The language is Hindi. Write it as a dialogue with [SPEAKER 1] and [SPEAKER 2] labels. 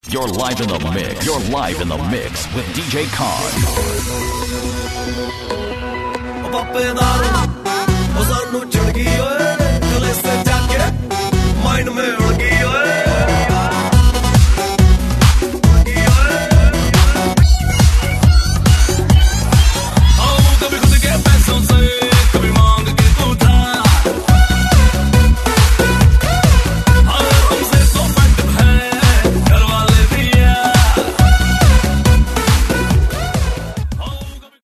[SPEAKER 1] You're live in the mix. You're live in the mix with DJ Khan.